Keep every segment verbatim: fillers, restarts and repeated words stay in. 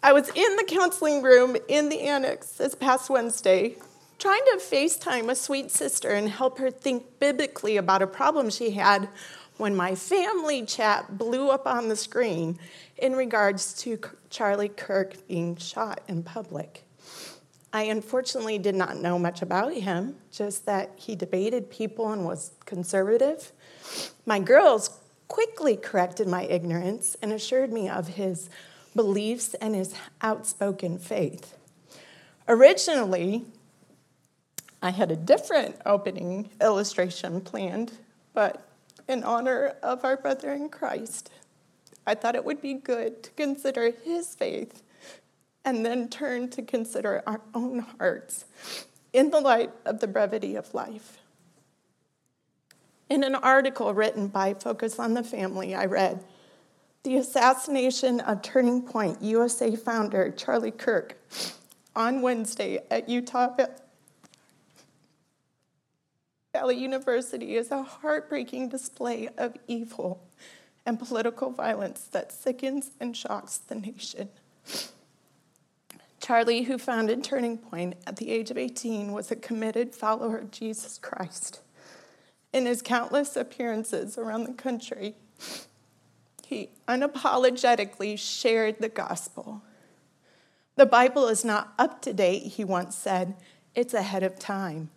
I was in the counseling room in the annex this past Wednesday, trying to FaceTime a sweet sister and help her think biblically about a problem she had when my family chat blew up on the screen in regards to Charlie Kirk being shot in public. I unfortunately did not know much about him, just that he debated people and was conservative. My girls quickly corrected my ignorance and assured me of his beliefs and his outspoken faith. Originally, I had a different opening illustration planned, but in honor of our brother in Christ, I thought it would be good to consider his faith and then turn to consider our own hearts in the light of the brevity of life. In an article written by Focus on the Family, I read, "The assassination of Turning Point U S A founder Charlie Kirk on Wednesday at Utah Valley University is a heartbreaking display of evil and political violence that sickens and shocks the nation." Charlie, who founded Turning Point at the age of eighteen, was a committed follower of Jesus Christ. In his countless appearances around the country, he unapologetically shared the gospel. "The Bible is not up to date," he once said. "It's ahead of time."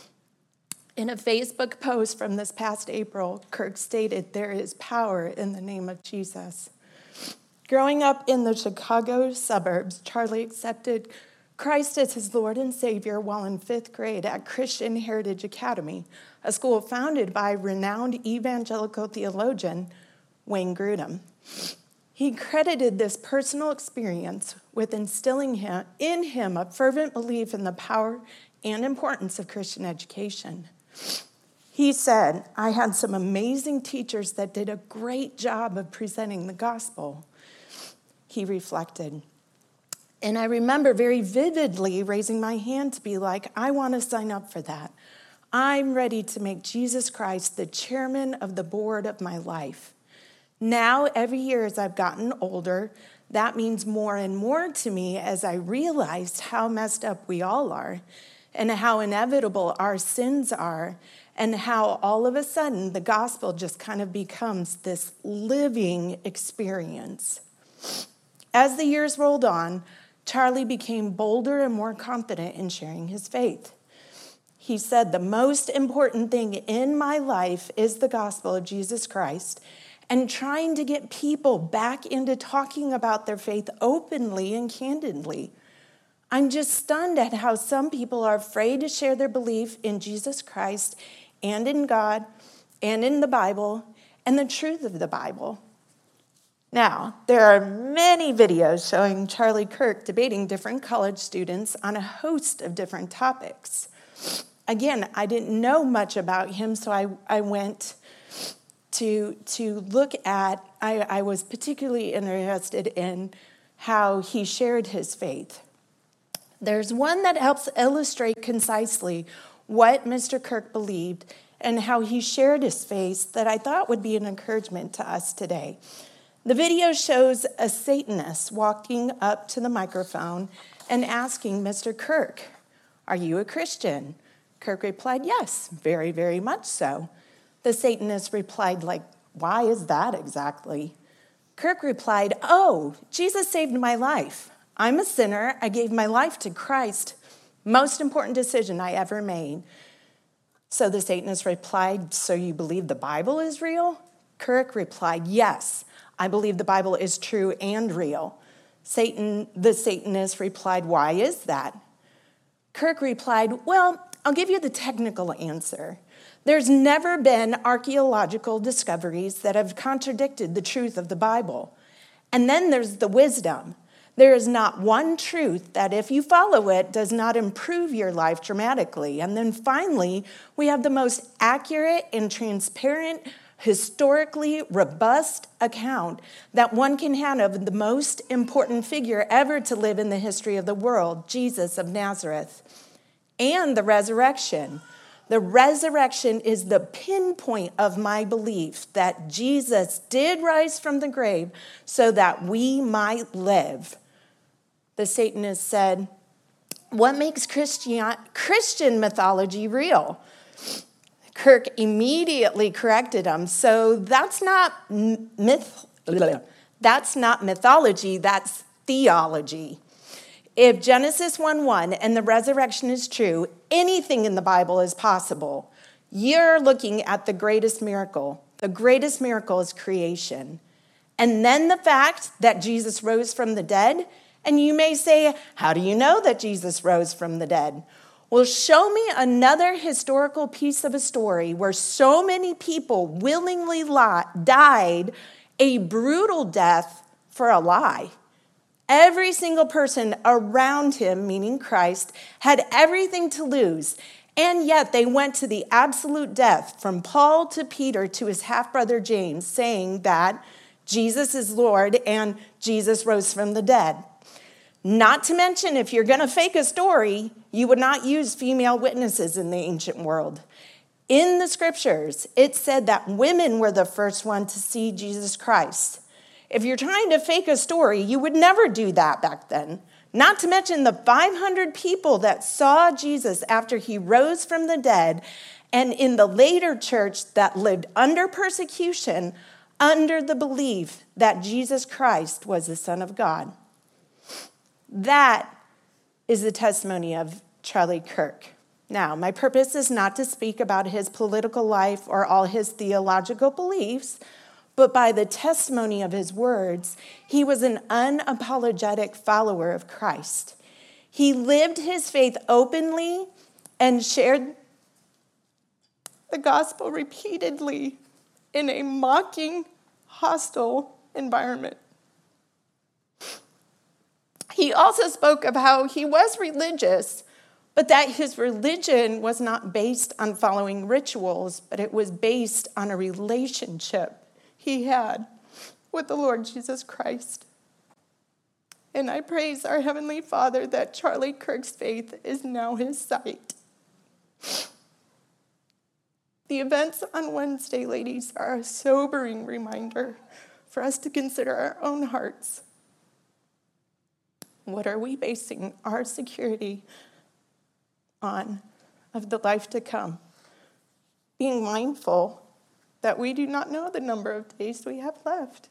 In a Facebook post from this past April, Kirk stated, "There is power in the name of Jesus." Growing up in the Chicago suburbs, Charlie accepted Christ as his Lord and Savior while in fifth grade at Christian Heritage Academy, a school founded by renowned evangelical theologian Wayne Grudem. He credited this personal experience with instilling him, in him a fervent belief in the power and importance of Christian education. He said, "I had some amazing teachers that did a great job of presenting the gospel." He reflected. "And I remember very vividly raising my hand to be like, I want to sign up for that. I'm ready to make Jesus Christ the chairman of the board of my life." Now, every year as I've gotten older, that means more and more to me as I realized how messed up we all are and how inevitable our sins are and how all of a sudden the gospel just kind of becomes this living experience. As the years rolled on, Charlie became bolder and more confident in sharing his faith. He said, "The most important thing in my life is the gospel of Jesus Christ, and trying to get people back into talking about their faith openly and candidly. I'm just stunned at how some people are afraid to share their belief in Jesus Christ and in God and in the Bible and the truth of the Bible." Now, there are many videos showing Charlie Kirk debating different college students on a host of different topics. Again, I didn't know much about him, so I, I went to, to look at, I, I was particularly interested in how he shared his faith. There's one that helps illustrate concisely what Mister Kirk believed and how he shared his faith that I thought would be an encouragement to us today. The video shows a Satanist walking up to the microphone and asking Mister Kirk, "Are you a Christian?" Kirk replied, "Yes, very, very much so." The Satanist replied, like, "Why is that exactly?" Kirk replied, "Oh, Jesus saved my life. I'm a sinner. I gave my life to Christ. Most important decision I ever made." So the Satanist replied, "So you believe the Bible is real?" Kirk replied, "Yes, I believe the Bible is true and real." Satan, the Satanist replied, "Why is that?" Kirk replied, "Well, I'll give you the technical answer. There's never been archaeological discoveries that have contradicted the truth of the Bible. And then there's the wisdom. There is not one truth that if you follow it does not improve your life dramatically. And then finally, we have the most accurate and transparent, historically robust account that one can have of the most important figure ever to live in the history of the world, Jesus of Nazareth, and the resurrection. The resurrection is the pinpoint of my belief that Jesus did rise from the grave so that we might live. The Satanist said, "What makes Christian, Christian mythology real?" Kirk immediately corrected him. "So that's not myth, that's not mythology, that's theology. If Genesis one one and the resurrection is true, anything in the Bible is possible. You're looking at the greatest miracle. The greatest miracle is creation. And then the fact that Jesus rose from the dead. And you may say, how do you know that Jesus rose from the dead? Well, show me another historical piece of a story where so many people willingly died a brutal death for a lie. Every single person around him, meaning Christ, had everything to lose. And yet they went to the absolute death, from Paul to Peter to his half-brother James, saying that Jesus is Lord and Jesus rose from the dead. Not to mention, if you're going to fake a story, you would not use female witnesses in the ancient world. In the scriptures, it said that women were the first one to see Jesus Christ. If you're trying to fake a story, you would never do that back then. Not to mention the five hundred people that saw Jesus after he rose from the dead, and in the later church that lived under persecution, under the belief that Jesus Christ was the Son of God. That is the testimony of Charlie Kirk. Now, my purpose is not to speak about his political life or all his theological beliefs, but by the testimony of his words, he was an unapologetic follower of Christ. He lived his faith openly and shared the gospel repeatedly in a mocking, hostile environment. He also spoke of how he was religious, but that his religion was not based on following rituals, but it was based on a relationship he had with the Lord Jesus Christ. And I praise our Heavenly Father that Charlie Kirk's faith is now his sight. The events on Wednesday, ladies, are a sobering reminder for us to consider our own hearts. What are we basing our security on of the life to come? Being mindful that we do not know the number of days we have left.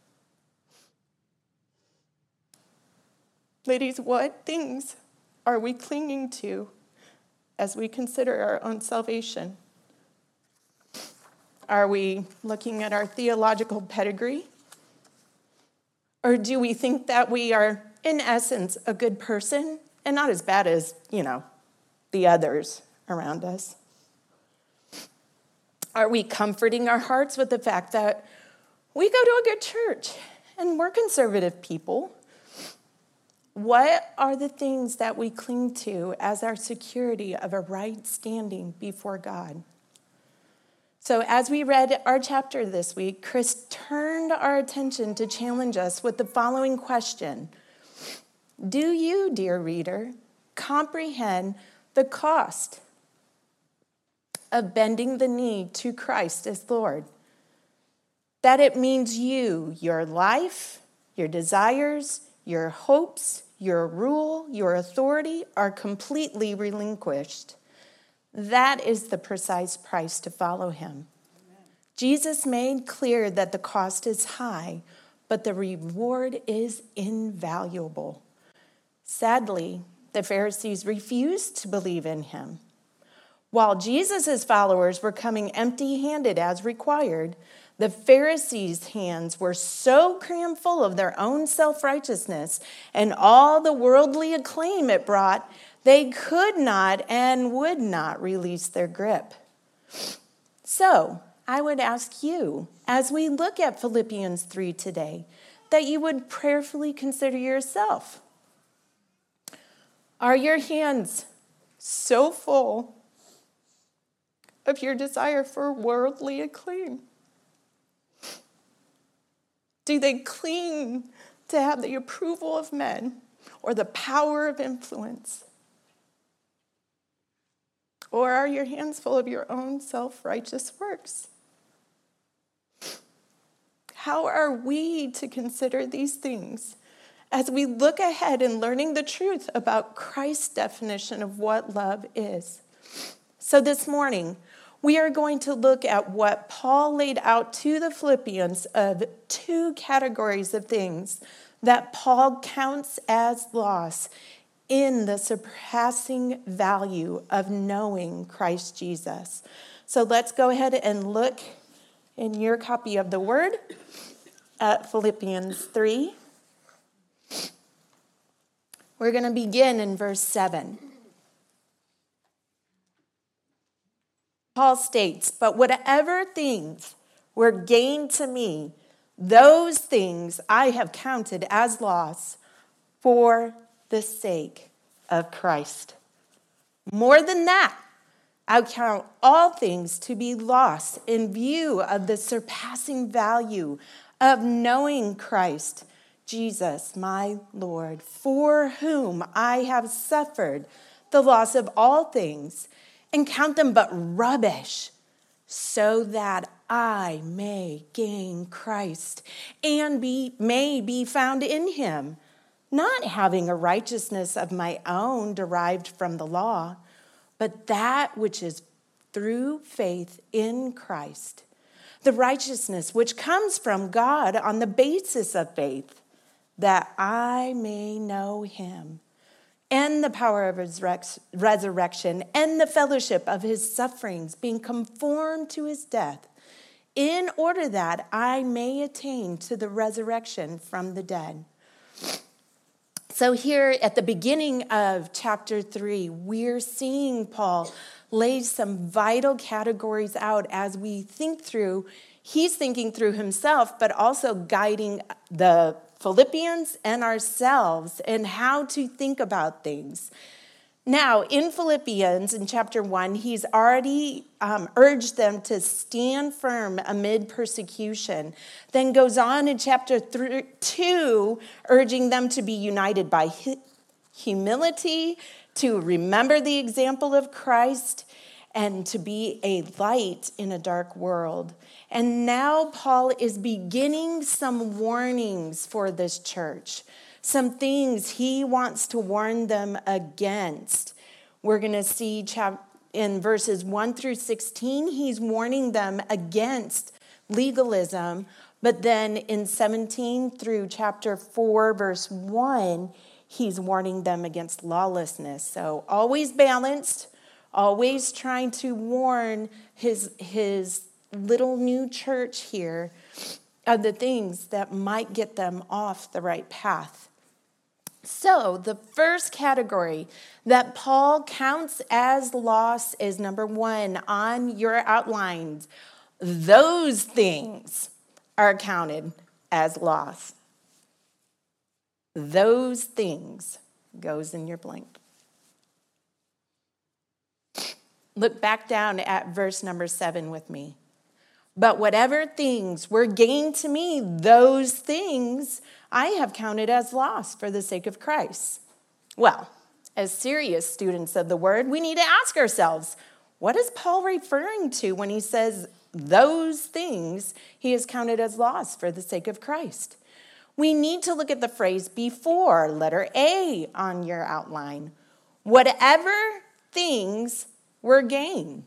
Ladies, what things are we clinging to as we consider our own salvation? Are we looking at our theological pedigree? Or do we think that we are, in essence, a good person and not as bad as, you know, the others around us? Are we comforting our hearts with the fact that we go to a good church and we're conservative people? What are the things that we cling to as our security of a right standing before God? So as we read our chapter this week, Chris turned our attention to challenge us with the following question. Do you, dear reader, comprehend the cost of bending the knee to Christ as Lord? That it means you, your life, your desires, your hopes, your rule, your authority are completely relinquished. That is the precise price to follow him. Amen. Jesus made clear that the cost is high, but the reward is invaluable. Sadly, the Pharisees refused to believe in him. While Jesus' followers were coming empty-handed as required, the Pharisees' hands were so crammed full of their own self-righteousness and all the worldly acclaim it brought, they could not and would not release their grip. So, I would ask you, as we look at Philippians three today, that you would prayerfully consider yourself. Are your hands so full of your desire for worldly acclaim? Do they cling to have the approval of men or the power of influence? Or are your hands full of your own self-righteous works? How are we to consider these things as we look ahead in learning the truth about Christ's definition of what love is. So this morning, we are going to look at what Paul laid out to the Philippians of two categories of things that Paul counts as loss in the surpassing value of knowing Christ Jesus. So let's go ahead and look in your copy of the Word at Philippians three. We're going to begin in verse seven. Paul states, "But whatever things were gained to me, those things I have counted as loss for the sake of Christ. More than that, I count all things to be lost in view of the surpassing value of knowing Christ Jesus, my Lord, for whom I have suffered the loss of all things, and count them but rubbish, so that I may gain Christ and be may be found in him, not having a righteousness of my own derived from the law, but that which is through faith in Christ, the righteousness which comes from God on the basis of faith, that I may know him and the power of his resurrection and the fellowship of his sufferings, being conformed to his death, in order that I may attain to the resurrection from the dead." So here at the beginning of chapter three, we're seeing Paul lay some vital categories out as we think through. He's thinking through himself, but also guiding the Philippians and ourselves and how to think about things. Now, in Philippians, in chapter one, he's already um, urged them to stand firm amid persecution. Then goes on in chapter th- two, urging them to be united by hu- humility, to remember the example of Christ, and to be a light in a dark world. And now Paul is beginning some warnings for this church. Some things he wants to warn them against. We're going to see chap- in verses one through sixteen, he's warning them against legalism. But then in seventeen through chapter four, verse one, he's warning them against lawlessness. So always balanced, always trying to warn his, his little new church here of the things that might get them off the right path. So the first category that Paul counts as loss is number one on your outlines. Those things are counted as loss. Those things goes in your blank. Look back down at verse number seven with me. "But whatever things were gained to me, those things I have counted as loss for the sake of Christ." Well, as serious students of the word, we need to ask ourselves, what is Paul referring to when he says those things he has counted as loss for the sake of Christ? We need to look at the phrase before, letter A on your outline. Whatever things were gained.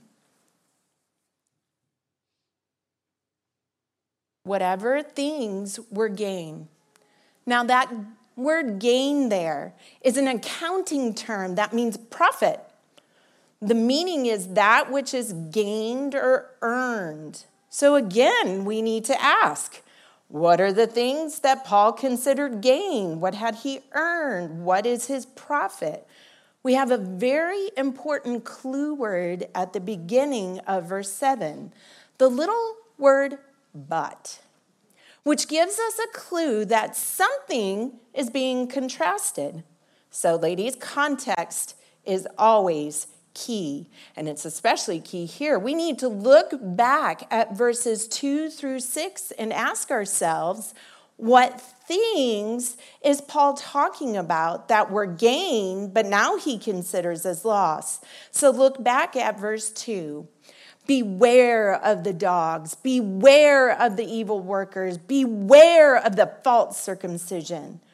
Whatever things were gain. Now that word gain there is an accounting term that means profit. The meaning is that which is gained or earned. So again, we need to ask, what are the things that Paul considered gain? What had he earned? What is his profit? We have a very important clue word at the beginning of verse seven. The little word but, which gives us a clue that something is being contrasted. So, ladies, context is always key, and it's especially key here. We need to look back at verses two through six and ask ourselves, what things is Paul talking about that were gained, but now he considers as loss? So look back at verse two. Beware of the dogs. Beware of the evil workers. Beware of the false circumcision.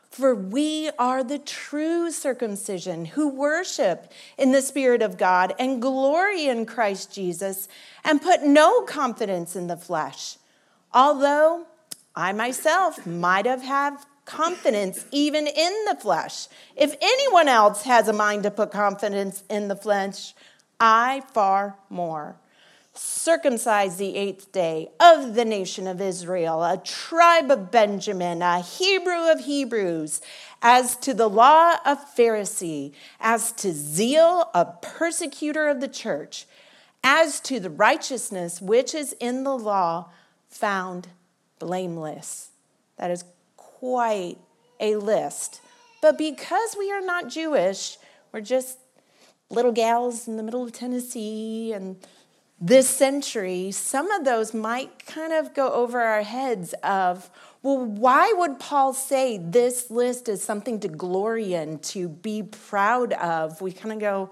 For we are the true circumcision who worship in the Spirit of God and glory in Christ Jesus and put no confidence in the flesh. Although I myself might have had confidence even in the flesh. If anyone else has a mind to put confidence in the flesh, I far more. Circumcised the eighth day of the nation of Israel, a tribe of Benjamin, a Hebrew of Hebrews, as to the law a Pharisee, as to zeal a persecutor of the church, as to the righteousness which is in the law, found blameless. That is quite a list. But because we are not Jewish, we're just little gals in the middle of Tennessee and this century, some of those might kind of go over our heads of, well, why would Paul say this list is something to glory in, to be proud of? We kind of go,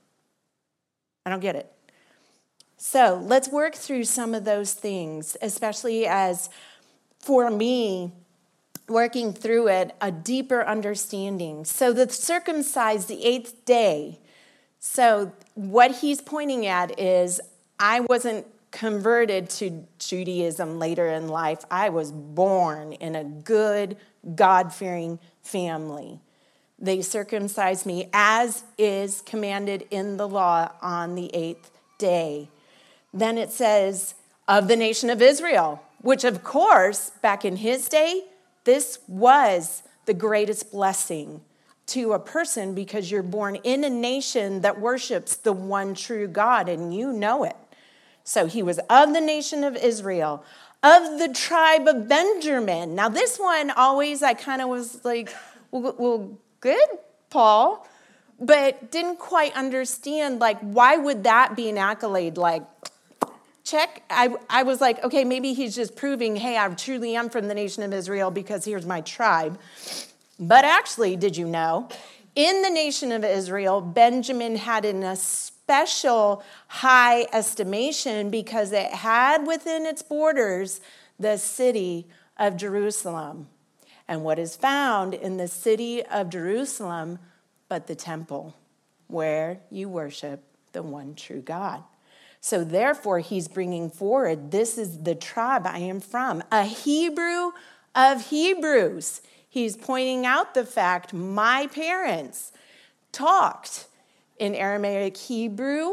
I don't get it. So let's work through some of those things, especially as, for me, working through it, a deeper understanding. So the circumcised the eighth day. So what he's pointing at is, I wasn't converted to Judaism later in life. I was born in a good, God-fearing family. They circumcised me as is commanded in the law on the eighth day. Then it says, of the nation of Israel, which of course, back in his day, this was the greatest blessing to a person because you're born in a nation that worships the one true God, and you know it. So he was of the nation of Israel, of the tribe of Benjamin. Now this one always I kind of was like, well, well, good, Paul, but didn't quite understand, like, why would that be an accolade? Like, check. I, I was like, okay, maybe he's just proving, hey, I truly am from the nation of Israel because here's my tribe. But actually, did you know, in the nation of Israel, Benjamin had an special high estimation because it had within its borders the city of Jerusalem. And what is found in the city of Jerusalem but the temple where you worship the one true God. So therefore, he's bringing forward, this is the tribe I am from, a Hebrew of Hebrews. He's pointing out the fact my parents talked in Aramaic Hebrew,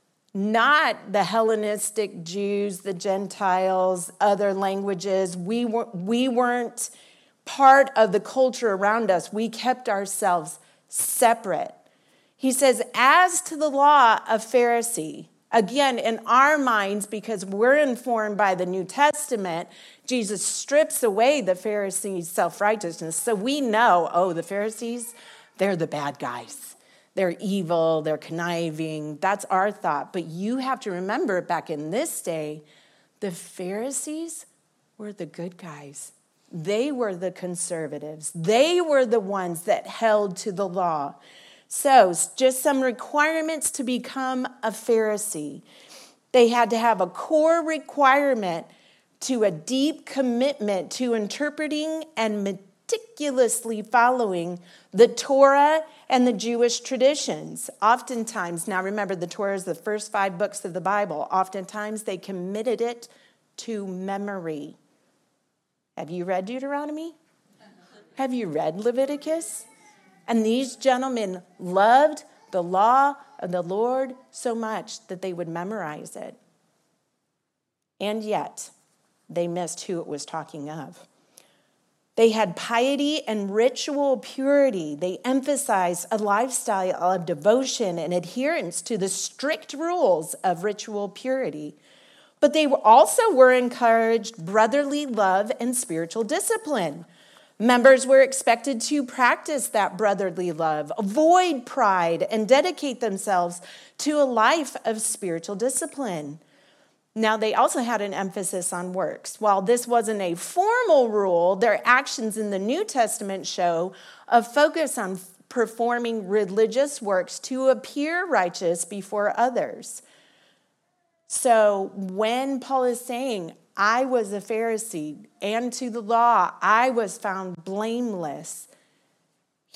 not the Hellenistic Jews, the Gentiles, other languages. We, were, we weren't part of the culture around us. We kept ourselves separate. He says, as to the law of Pharisee, again, in our minds, because we're informed by the New Testament, Jesus strips away the Pharisees' self-righteousness. So we know, oh, the Pharisees, they're the bad guys. They're evil, they're conniving. That's our thought. But you have to remember, back in this day, the Pharisees were the good guys. They were the conservatives. They were the ones that held to the law. So, just some requirements to become a Pharisee. They had to have a core requirement to a deep commitment to interpreting and meticulously following the Torah and the Jewish traditions. Oftentimes, now remember, the Torah is the first five books of the Bible. Oftentimes, they committed it to memory. Have you read Deuteronomy? Have you read Leviticus? And these gentlemen loved the law of the Lord so much that they would memorize it. And yet, they missed who it was talking of. They had piety and ritual purity. They emphasized a lifestyle of devotion and adherence to the strict rules of ritual purity. But they also were encouraged brotherly love and spiritual discipline. Members were expected to practice that brotherly love, avoid pride, and dedicate themselves to a life of spiritual discipline. Now, they also had an emphasis on works. While this wasn't a formal rule, their actions in the New Testament show a focus on performing religious works to appear righteous before others. So when Paul is saying, I was a Pharisee, and to the law, I was found blameless,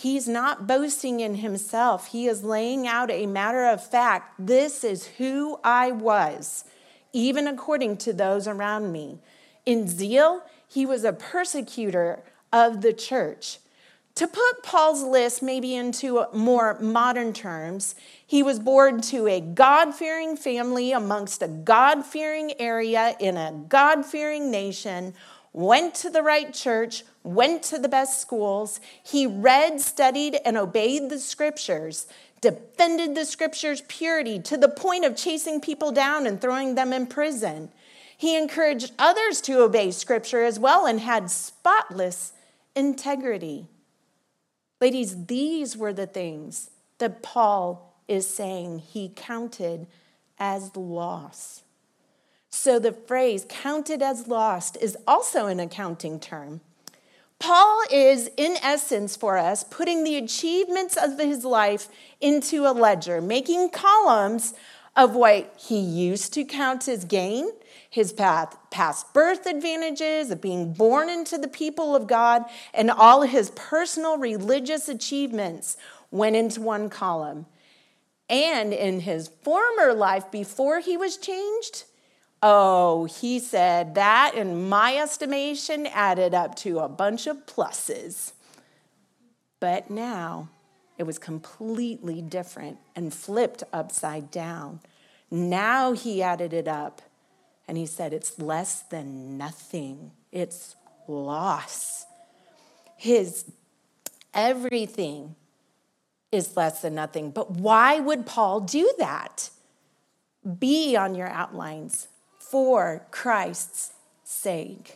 He's not boasting in himself. He is laying out a matter of fact. This is who I was, even according to those around me. In zeal, he was a persecutor of the church. To put Paul's list maybe into more modern terms, he was born to a God-fearing family amongst a God-fearing area in a God-fearing nation, went to the right church, went to the best schools. He read, studied, and obeyed the scriptures, defended the scriptures' purity to the point of chasing people down and throwing them in prison. He encouraged others to obey scripture as well and had spotless integrity. Ladies, these were the things that Paul is saying he counted as loss. So the phrase counted as lost is also an accounting term. Paul is, in essence for us, putting the achievements of his life into a ledger, making columns of what he used to count as gain, his path, past birth advantages of being born into the people of God, and all his personal religious achievements went into one column. And in his former life, before he was changed, oh, he said that, in my estimation, added up to a bunch of pluses. But now it was completely different and flipped upside down. Now he added it up. And he said, it's less than nothing. It's loss. His everything is less than nothing. But why would Paul do that? Be on your outlines. For Christ's sake.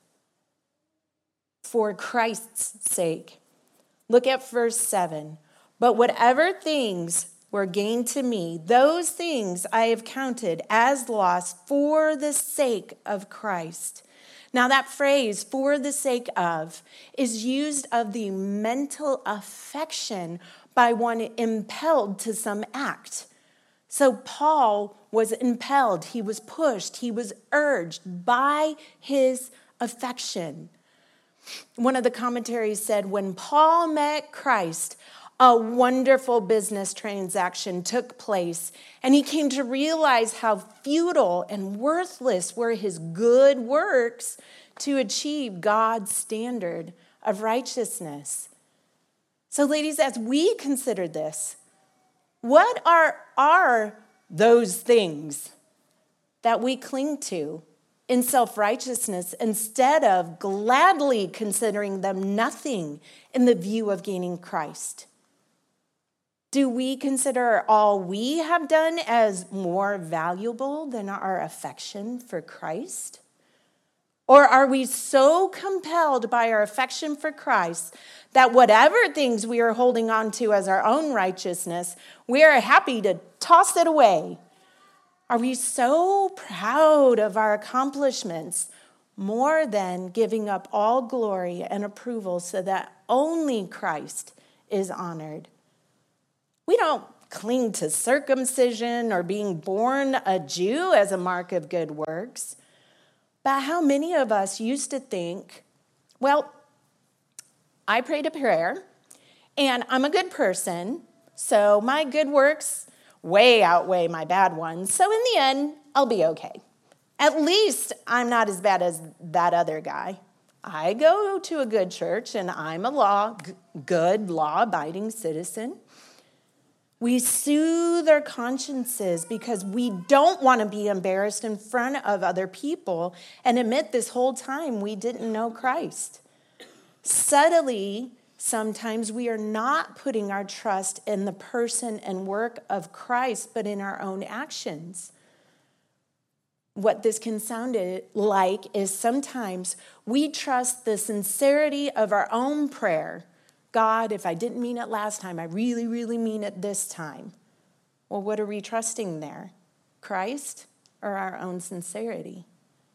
For Christ's sake. Look at verse seven. But whatever things were gained to me, those things I have counted as loss for the sake of Christ. Now that phrase, for the sake of, is used of the mental affection by one impelled to some act. So Paul was impelled, he was pushed, he was urged by his affection. One of the commentaries said, when Paul met Christ, a wonderful business transaction took place, and he came to realize how futile and worthless were his good works to achieve God's standard of righteousness. So, ladies, as we consider this, what are, are those things that we cling to in self-righteousness instead of gladly considering them nothing in the view of gaining Christ? Do we consider all we have done as more valuable than our affection for Christ? Or are we so compelled by our affection for Christ that whatever things we are holding on to as our own righteousness, we are happy to toss it away? Are we so proud of our accomplishments more than giving up all glory and approval so that only Christ is honored? We don't cling to circumcision or being born a Jew as a mark of good works. But how many of us used to think, well, I prayed a prayer and I'm a good person, so my good works way outweigh my bad ones. So in the end, I'll be okay. At least I'm not as bad as that other guy. I go to a good church and I'm a law, good law-abiding citizen. We soothe our consciences because we don't want to be embarrassed in front of other people and admit this whole time we didn't know Christ. Subtly, sometimes we are not putting our trust in the person and work of Christ, but in our own actions. What this can sound like is sometimes we trust the sincerity of our own prayer. God, if I didn't mean it last time, I really, really mean it this time. Well, what are we trusting there? Christ or our own sincerity?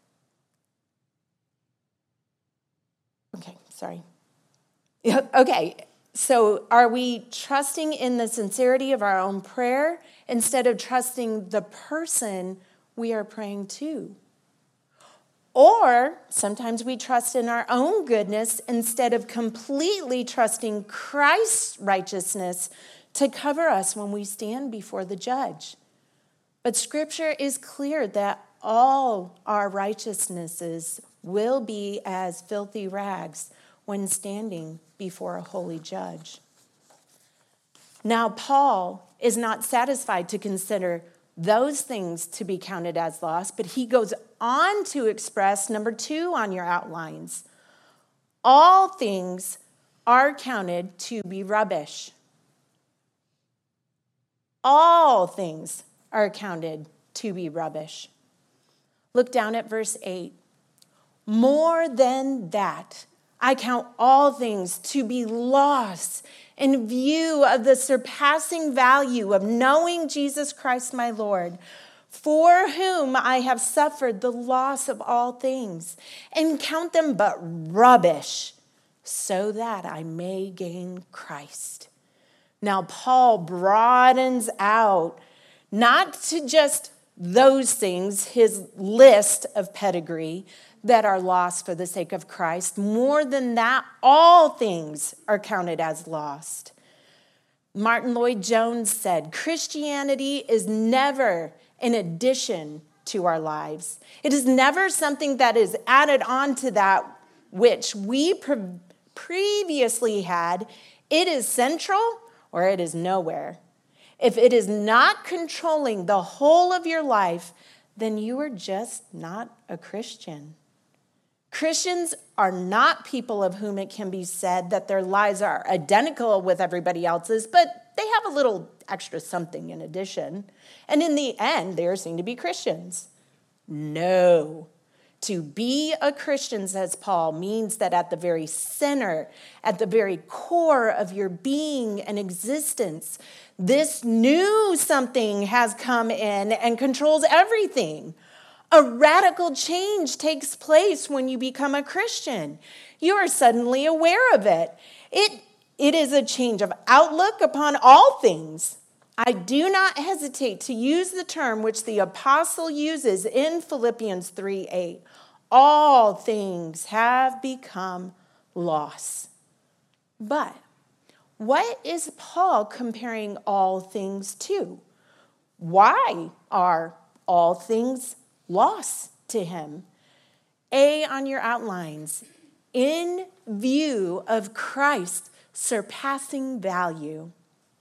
Okay, sorry. Okay, so are we trusting in the sincerity of our own prayer instead of trusting the person we are praying to? Or sometimes we trust in our own goodness instead of completely trusting Christ's righteousness to cover us when we stand before the judge. But Scripture is clear that all our righteousnesses will be as filthy rags when standing before a holy judge. Now, Paul is not satisfied to consider those things to be counted as loss, but he goes on to express number two on your outlines. All things are counted to be rubbish. All things are counted to be rubbish. Look down at verse eight. More than that, I count all things to be loss in view of the surpassing value of knowing Jesus Christ my Lord, for whom I have suffered the loss of all things, and count them but rubbish, so that I may gain Christ. Now, Paul broadens out not to just those things, his list of pedigree, that are lost for the sake of Christ. More than that, all things are counted as lost. Martin Lloyd-Jones said, Christianity is never an addition to our lives. It is never something that is added on to that which we pre- previously had. It is central or it is nowhere. If it is not controlling the whole of your life, then you are just not a Christian. Christians are not people of whom it can be said that their lives are identical with everybody else's, but they have a little extra something in addition. And in the end, they are seen to be Christians. No. To be a Christian, says Paul, means that at the very center, at the very core of your being and existence, this new something has come in and controls everything. A radical change takes place when you become a Christian. You are suddenly aware of it. It, it is a change of outlook upon all things. I do not hesitate to use the term which the apostle uses in Philippians three eight. All things have become loss. But what is Paul comparing all things to? Why are all things loss to him? A on your outlines. In view of Christ's surpassing value.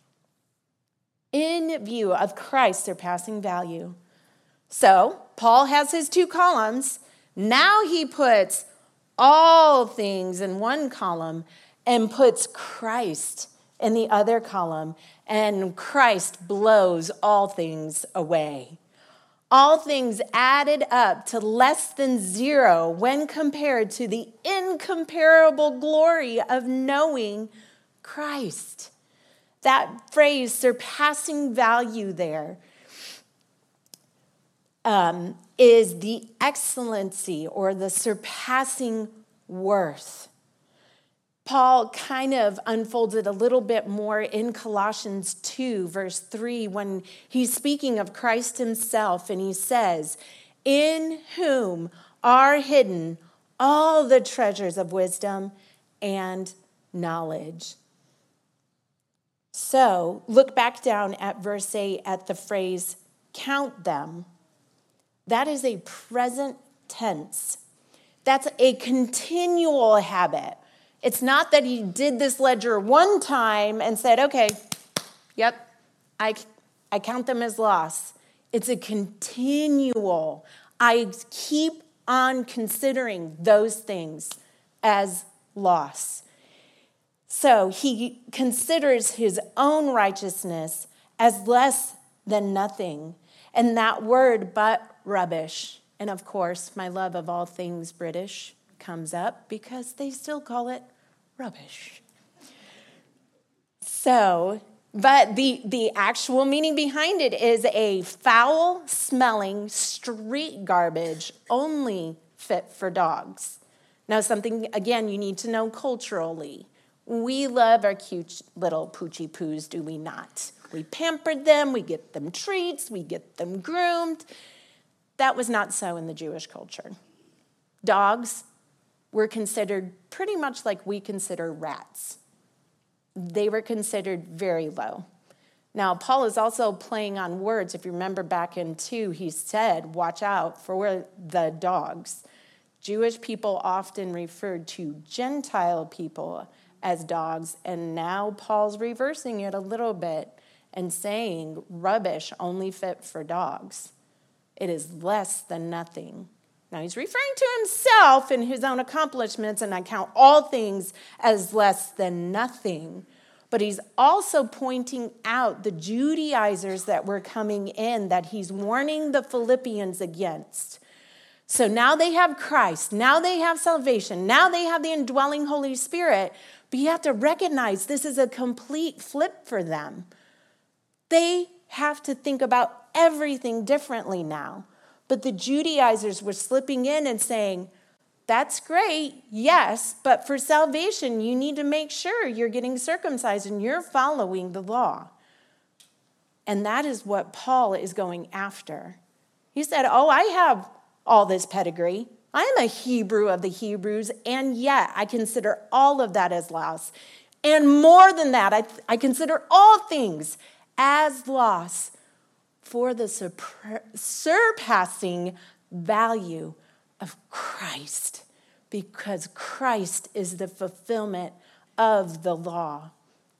In view of Christ's surpassing value. So, Paul has his two columns. Now he puts all things in one column and puts Christ in the other column. And Christ blows all things away. All things added up to less than zero when compared to the incomparable glory of knowing Christ. That phrase, surpassing value there, um, is the excellency or the surpassing worth. Paul kind of unfolds it a little bit more in Colossians two, verse three, when he's speaking of Christ himself, and he says, in whom are hidden all the treasures of wisdom and knowledge. So look back down at verse eight at the phrase, count them. That is a present tense. That's a continual habit. It's not that he did this ledger one time and said, okay, yep, I, I count them as loss. It's a continual. I keep on considering those things as loss. So he considers his own righteousness as less than nothing. And that word, but rubbish. And of course, my love of all things British comes up because they still call it rubbish. So, but the, the actual meaning behind it is a foul-smelling street garbage only fit for dogs. Now, something, again, you need to know culturally. We love our cute little poochie poos, do we not? We pampered them, we get them treats, we get them groomed. That was not so in the Jewish culture. dogs were considered pretty much like we consider rats. They were considered very low. Now, Paul is also playing on words. If you remember back in two, he said, watch out for the dogs. Jewish people often referred to Gentile people as dogs, and now Paul's reversing it a little bit and saying rubbish only fit for dogs. It is less than nothing. Now, he's referring to himself and his own accomplishments, and I count all things as less than nothing. But he's also pointing out the Judaizers that were coming in that he's warning the Philippians against. So now they have Christ. Now they have salvation. Now they have the indwelling Holy Spirit. But you have to recognize this is a complete flip for them. They have to think about everything differently now. But the Judaizers were slipping in and saying, that's great, yes, but for salvation, you need to make sure you're getting circumcised and you're following the law. And that is what Paul is going after. He said, oh, I have all this pedigree. I am a Hebrew of the Hebrews, and yet I consider all of that as loss. And more than that, I, I consider all things as loss for the surpassing value of Christ, because Christ is the fulfillment of the law.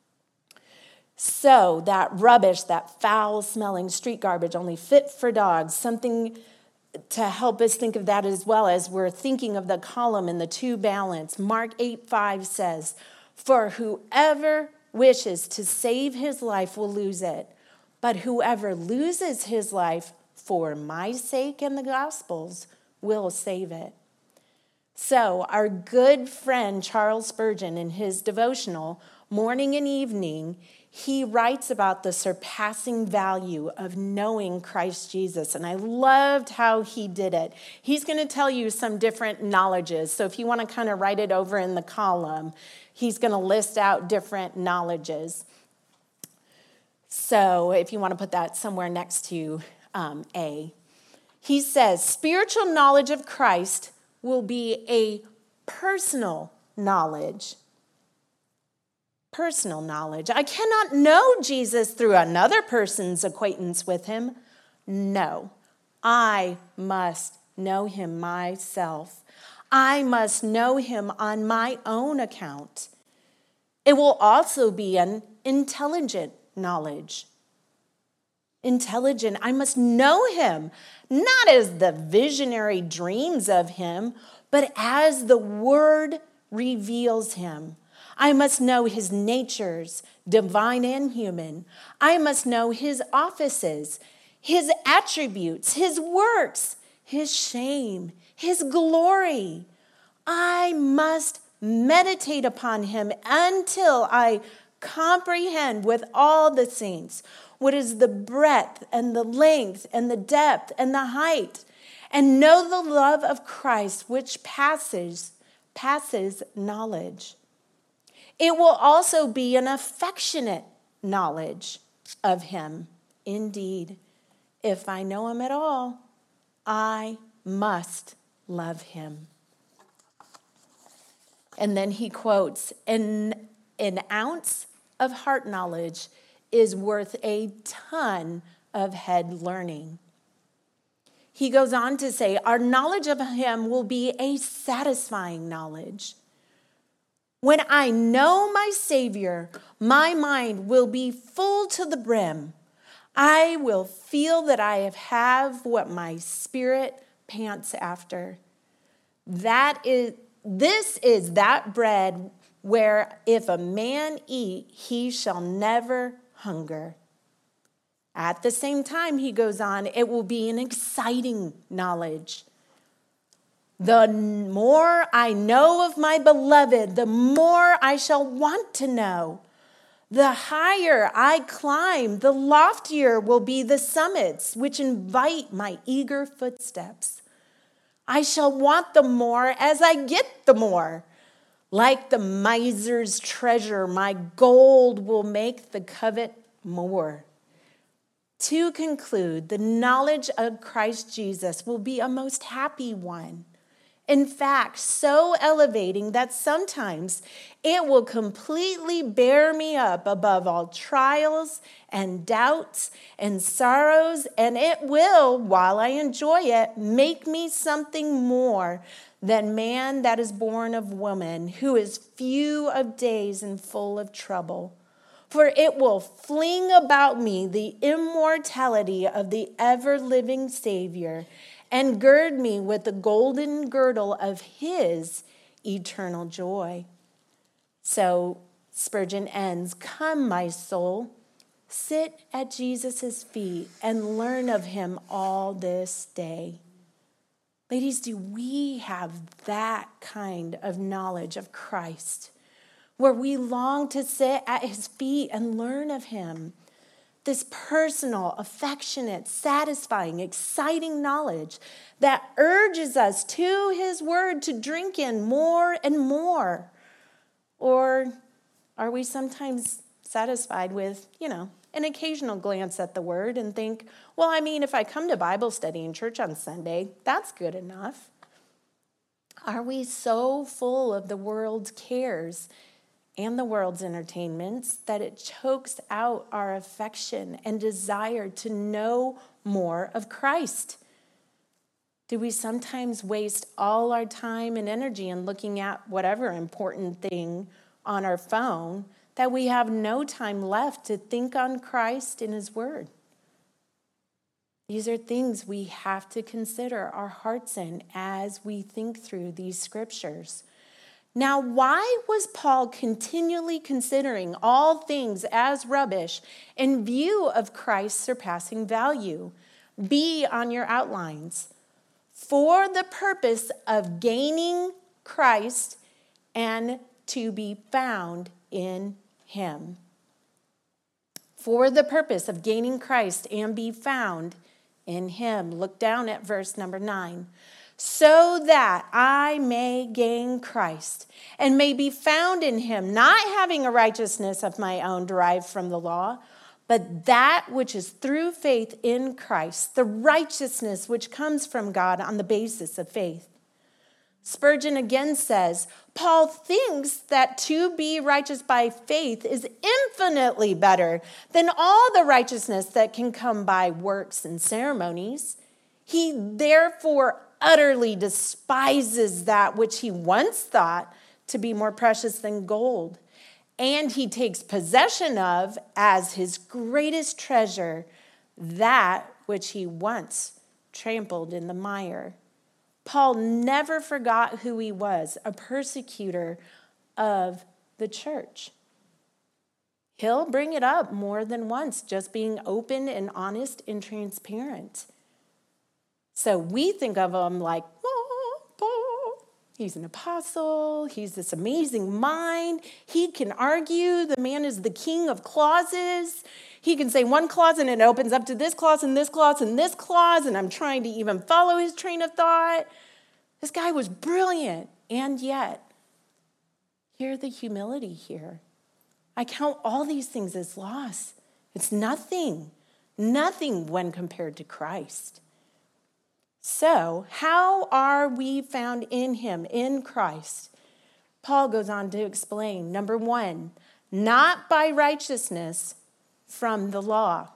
So that rubbish, that foul-smelling street garbage, only fit for dogs, something to help us think of that as well as we're thinking of the column in the two balance. Mark eight five says, for whoever wishes to save his life will lose it, but whoever loses his life for my sake and the gospel's will save it. So our good friend Charles Spurgeon, in his devotional, Morning and Evening, he writes about the surpassing value of knowing Christ Jesus. And I loved how he did it. He's going to tell you some different knowledges. So if you want to kind of write it over in the column, he's going to list out different knowledges. So if you want to put that somewhere next to um, A. He says, spiritual knowledge of Christ will be a personal knowledge. Personal knowledge. I cannot know Jesus through another person's acquaintance with him. No, I must know him myself. I must know him on my own account. It will also be an intelligent knowledge. Intelligent, I must know him, not as the visionary dreams of him, but as the word reveals him. I must know his natures, divine and human. I must know his offices, his attributes, his works, his shame, his glory. I must meditate upon him until I comprehend with all the saints what is the breadth and the length and the depth and the height, and know the love of Christ which passes, passes knowledge. It will also be an affectionate knowledge of him. Indeed, if I know him at all, I must love him. And then he quotes, an, an ounce of heart knowledge is worth a ton of head learning. He goes on to say, our knowledge of him will be a satisfying knowledge. When I know my Savior, my mind will be full to the brim. I will feel that I have what my spirit pants after. That is, this is that bread where if a man eat, he shall never hunger. At the same time, he goes on, it will be an exciting knowledge. The more I know of my beloved, the more I shall want to know. The higher I climb, the loftier will be the summits which invite my eager footsteps. I shall want the more as I get the more. Like the miser's treasure, my gold will make the covet more. To conclude, the knowledge of Christ Jesus will be a most happy one. In fact, so elevating that sometimes it will completely bear me up above all trials and doubts and sorrows, and it will, while I enjoy it, make me something more than man that is born of woman, who is few of days and full of trouble. For it will fling about me the immortality of the ever-living Savior, and gird me with the golden girdle of his eternal joy. So Spurgeon ends, "Come, my soul, sit at Jesus' feet and learn of him all this day." Ladies, do we have that kind of knowledge of Christ, where we long to sit at his feet and learn of him? This personal, affectionate, satisfying, exciting knowledge that urges us to his word to drink in more and more. Or are we sometimes satisfied with, you know, an occasional glance at the word and think, well, I mean, if I come to Bible study in church on Sunday, that's good enough? Are we so full of the world's cares and the world's entertainments that it chokes out our affection and desire to know more of Christ? Do we sometimes waste all our time and energy in looking at whatever important thing on our phone that we have no time left to think on Christ and his word? These are things we have to consider our hearts in as we think through these scriptures. Now, why was Paul continually considering all things as rubbish in view of Christ's surpassing value? Be on your outlines. For the purpose of gaining Christ and to be found in him. For the purpose of gaining Christ and be found in him. Look down at verse number nine. So that I may gain Christ and may be found in him, not having a righteousness of my own derived from the law, but that which is through faith in Christ, the righteousness which comes from God on the basis of faith. Spurgeon again says, Paul thinks that to be righteous by faith is infinitely better than all the righteousness that can come by works and ceremonies. He therefore utterly despises that which he once thought to be more precious than gold, and he takes possession of as his greatest treasure that which he once trampled in the mire. Paul never forgot who he was, a persecutor of the church. He'll bring it up more than once, just being open and honest and transparent. So we think of him like, oh, Paul, he's an apostle, he's this amazing mind, he can argue, the man is the king of clauses. He can say one clause and it opens up to this clause and this clause and this clause, and I'm trying to even follow his train of thought. This guy was brilliant, and yet, hear the humility here. I count all these things as loss. It's nothing, nothing when compared to Christ. So, how are we found in him, in Christ? Paul goes on to explain, number one, not by righteousness from the law.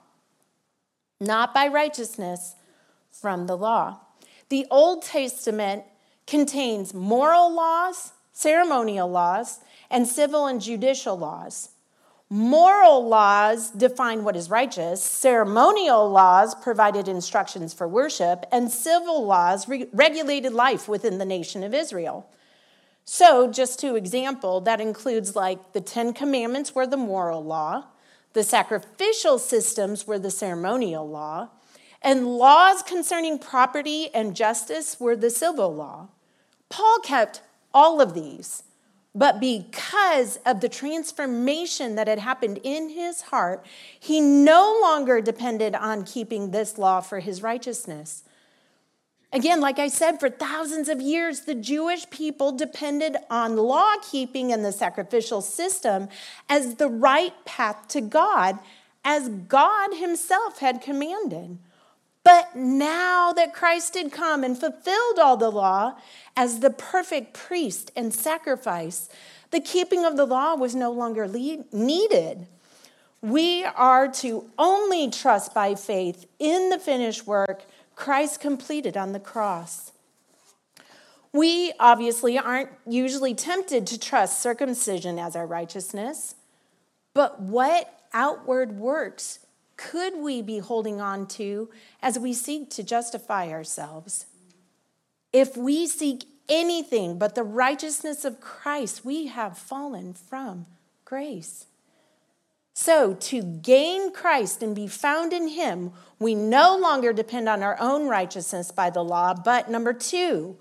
Not by righteousness from the law. The Old Testament contains moral laws, ceremonial laws, and civil and judicial laws. Moral laws define what is righteous. Ceremonial laws provided instructions for worship, and civil laws re- regulated life within the nation of Israel. So, just to example, that includes like the Ten Commandments were the moral law, the sacrificial systems were the ceremonial law, and laws concerning property and justice were the civil law. Paul kept all of these. But because of the transformation that had happened in his heart, he no longer depended on keeping this law for his righteousness. Again, like I said, for thousands of years, the Jewish people depended on law keeping and the sacrificial system as the right path to God, as God himself had commanded. But now that Christ had come and fulfilled all the law as the perfect priest and sacrifice, the keeping of the law was no longer needed. We are to only trust by faith in the finished work Christ completed on the cross. We obviously aren't usually tempted to trust circumcision as our righteousness, but what outward works could we be holding on to as we seek to justify ourselves? If we seek anything but the righteousness of Christ, we have fallen from grace. So, to gain Christ and be found in him, we no longer depend on our own righteousness by the law, but number two,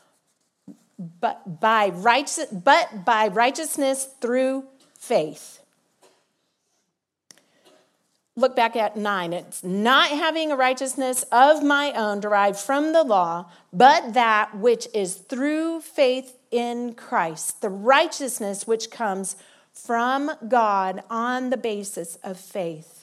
but by righteous, but by righteousness through faith. Look back at nine. It's not having a righteousness of my own derived from the law, but that which is through faith in Christ, the righteousness which comes from God on the basis of faith.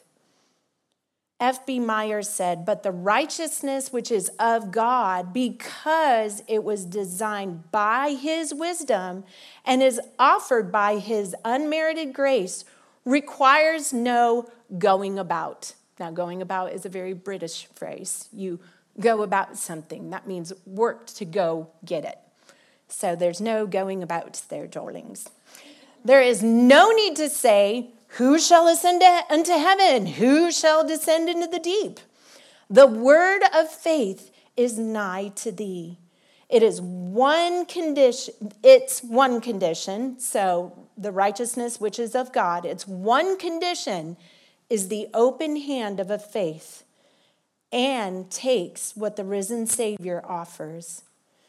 F B Myers said, but the righteousness which is of God, because it was designed by his wisdom and is offered by his unmerited grace, requires no going about. Now, going about is a very British phrase. You go about something. That means work to go get it. So there's no going about there, darlings. There is no need to say, who shall ascend unto heaven? Who shall descend into the deep? The word of faith is nigh to thee. It is one condition, it's one condition, so the righteousness which is of God, its one condition is the open hand of a faith and takes what the risen Savior offers.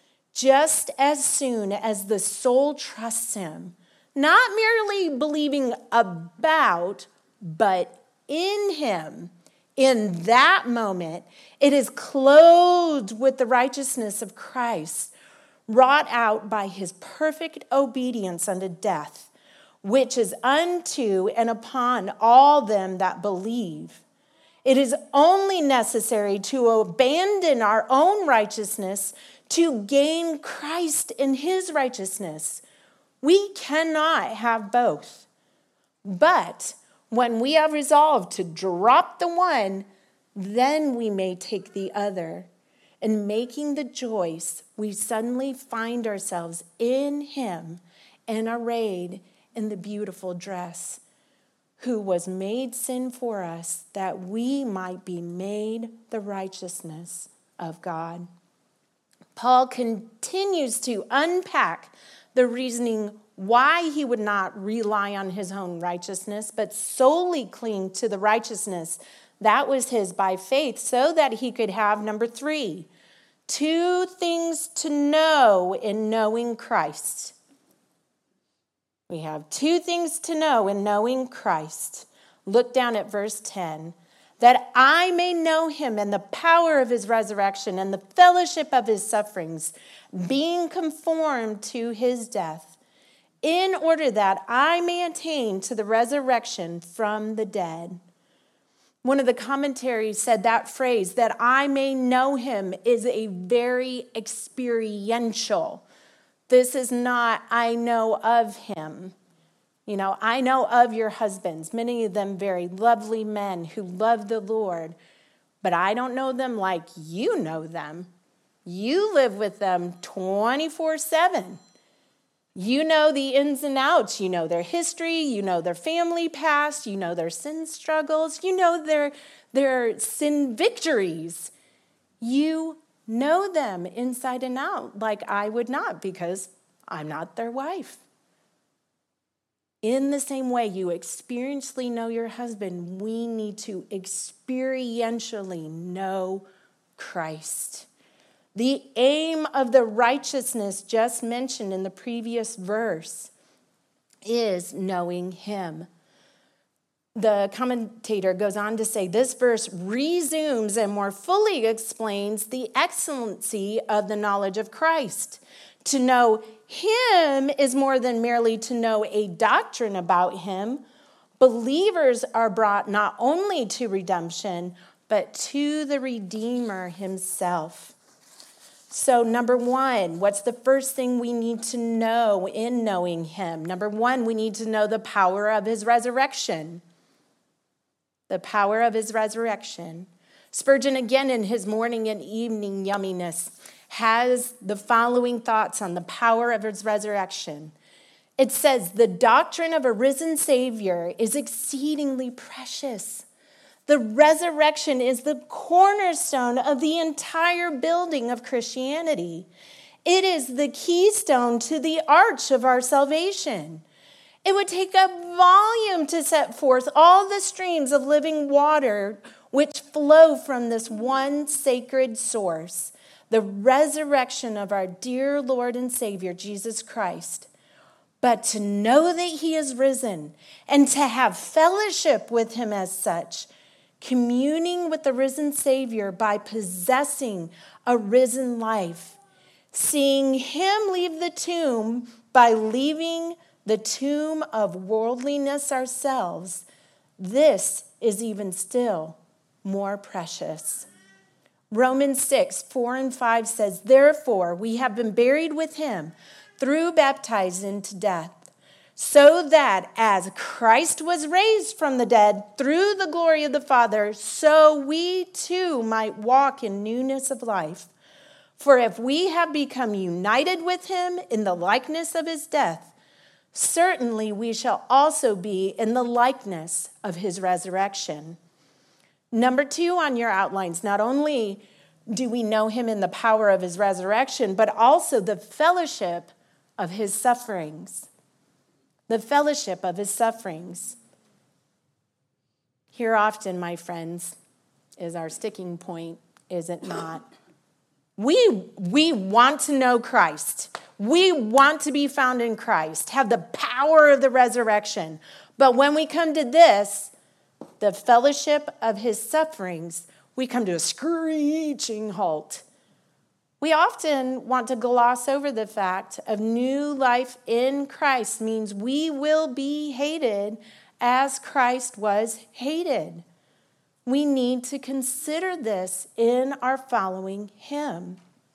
Just as soon as the soul trusts him, not merely believing about, but in him, in that moment, it is clothed with the righteousness of Christ, wrought out by his perfect obedience unto death, which is unto and upon all them that believe. It is only necessary to abandon our own righteousness to gain Christ in his righteousness. We cannot have both. But when we have resolved to drop the one, then we may take the other. In making the choice, we suddenly find ourselves in him and arrayed in the beautiful dress, who was made sin for us, that we might be made the righteousness of God. Paul continues to unpack the reasoning why he would not rely on his own righteousness, but solely cling to the righteousness that was his by faith, so that he could have, number three, two things to know in knowing Christ. We have two things to know in knowing Christ. Look down at verse ten. That I may know him and the power of his resurrection and the fellowship of his sufferings, being conformed to his death, in order that I may attain to the resurrection from the dead. One of the commentaries said that phrase, that I may know him, is a very experiential. This is not, I know of him. You know, I know of your husbands, many of them very lovely men who love the Lord, but I don't know them like you know them. You live with them twenty-four seven. You know the ins and outs. You know their history. You know their family past. You know their sin struggles. You know their, their sin victories. You know them inside and out like I would not, because I'm not their wife. In the same way you experientially know your husband, we need to experientially know Christ. The aim of the righteousness just mentioned in the previous verse is knowing him. The commentator goes on to say this verse resumes and more fully explains the excellency of the knowledge of Christ. To know him is more than merely to know a doctrine about him. Believers are brought not only to redemption, but to the Redeemer himself. So number one, what's the first thing we need to know in knowing him? Number one, we need to know the power of his resurrection. The power of his resurrection. Spurgeon, again, in his morning and evening yumminess, has the following thoughts on the power of his resurrection. It says, the doctrine of a risen Savior is exceedingly precious. The resurrection is the cornerstone of the entire building of Christianity. It is the keystone to the arch of our salvation. It would take a volume to set forth all the streams of living water which flow from this one sacred source, the resurrection of our dear Lord and Savior, Jesus Christ. But to know that he is risen and to have fellowship with him as such, communing with the risen Savior by possessing a risen life, seeing him leave the tomb by leaving the tomb of worldliness ourselves, this is even still more precious. Romans six, four and five says, therefore we have been buried with him through baptizing into death, so that as Christ was raised from the dead through the glory of the Father, so we too might walk in newness of life. For if we have become united with him in the likeness of his death, certainly we shall also be in the likeness of his resurrection. Number two on your outlines, not only do we know him in the power of his resurrection, but also the fellowship of his sufferings. The fellowship of his sufferings. Here often, my friends, is our sticking point, is it not? We, we want to know Christ. We want to be found in Christ, have the power of the resurrection. But when we come to this, the fellowship of his sufferings, we come to a screeching halt. We often want to gloss over the fact of new life in Christ means we will be hated as Christ was hated. We need to consider this in our following him.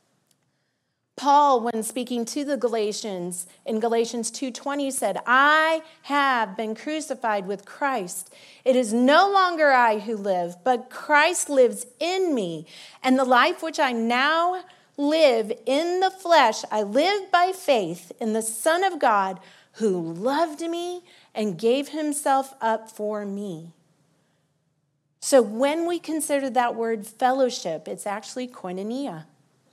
Paul, when speaking to the Galatians in Galatians two twenty, said, I have been crucified with Christ. It is no longer I who live, but Christ lives in me. And the life which I now live in the flesh, I live by faith in the Son of God who loved me and gave himself up for me. So when we consider that word fellowship, it's actually koinonia.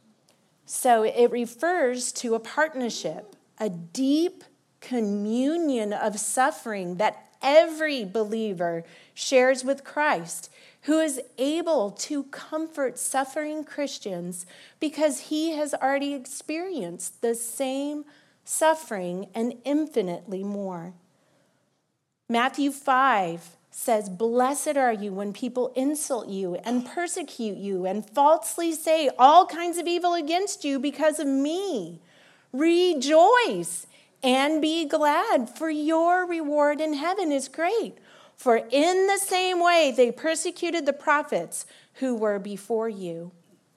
So it refers to a partnership, a deep communion of suffering that every believer shares with Christ, who is able to comfort suffering Christians because he has already experienced the same suffering and infinitely more. Matthew five says, blessed are you when people insult you and persecute you and falsely say all kinds of evil against you because of me. Rejoice and be glad, for your reward in heaven is great. For in the same way they persecuted the prophets who were before you.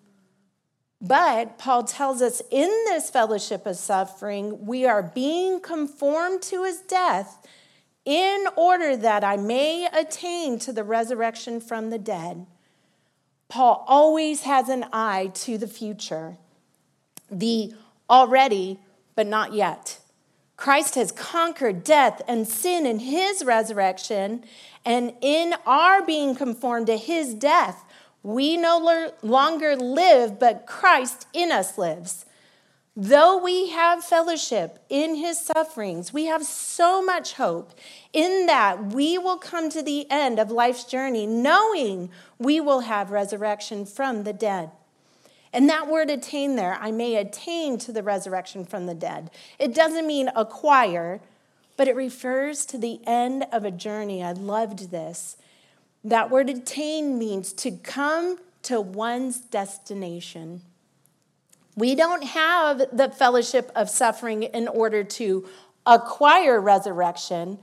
But Paul tells us in this fellowship of suffering, we are being conformed to his death in order that I may attain to the resurrection from the dead. Paul always has an eye to the future, the already but not yet. Christ has conquered death and sin in his resurrection, and in our being conformed to his death, we no longer live, but Christ in us lives. Though we have fellowship in his sufferings, we have so much hope in that we will come to the end of life's journey knowing we will have resurrection from the dead. And that word attain there, I may attain to the resurrection from the dead. It doesn't mean acquire, but it refers to the end of a journey. I loved this. That word attain means to come to one's destination. We don't have the fellowship of suffering in order to acquire resurrection, but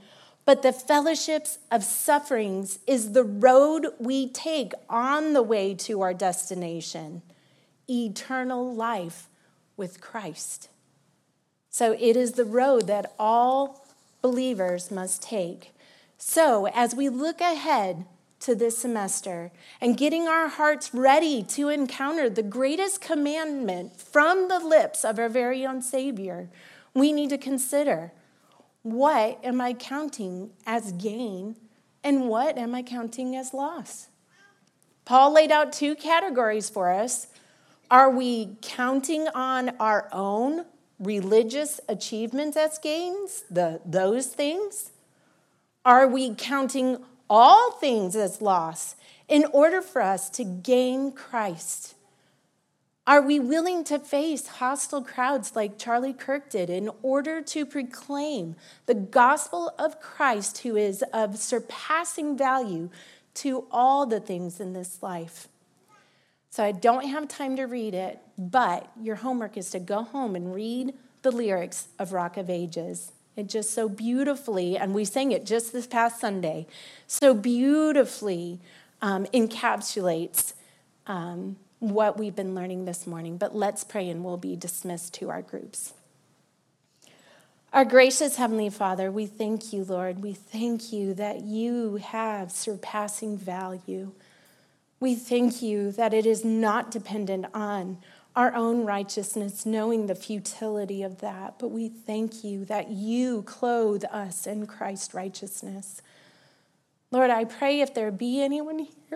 but the fellowships of sufferings is the road we take on the way to our destination, eternal life with Christ. So it is the road that all believers must take. So as we look ahead to this semester and getting our hearts ready to encounter the greatest commandment from the lips of our very own Savior, we need to consider, what am I counting as gain and what am I counting as loss? Paul laid out two categories for us. Are we counting on our own religious achievements as gains, the, those things? Are we counting all things as loss in order for us to gain Christ? Are we willing to face hostile crowds like Charlie Kirk did in order to proclaim the gospel of Christ, who is of surpassing value to all the things in this life? So I don't have time to read it, but your homework is to go home and read the lyrics of Rock of Ages. It just so beautifully, and we sang it just this past Sunday, so beautifully um, encapsulates um, what we've been learning this morning. But let's pray and we'll be dismissed to our groups. Our gracious Heavenly Father, we thank you, Lord. We thank you that you have surpassing value. We thank you that it is not dependent on our own righteousness, knowing the futility of that, but we thank you that you clothe us in Christ's righteousness. Lord, I pray if there be anyone here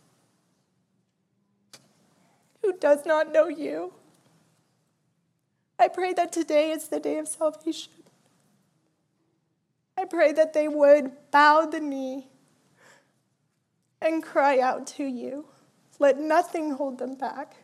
who does not know you, I pray that today is the day of salvation. I pray that they would bow the knee and cry out to you. Let nothing hold them back.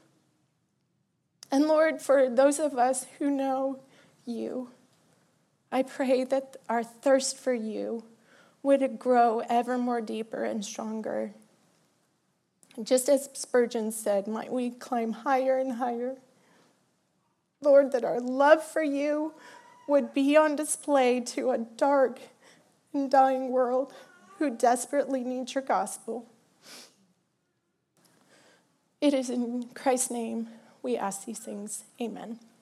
And Lord, for those of us who know you, I pray that our thirst for you would grow ever more deeper and stronger. Just as Spurgeon said, might we climb higher and higher. Lord, that our love for you would be on display to a dark and dying world who desperately needs your gospel. It is in Christ's name we ask these things. Amen.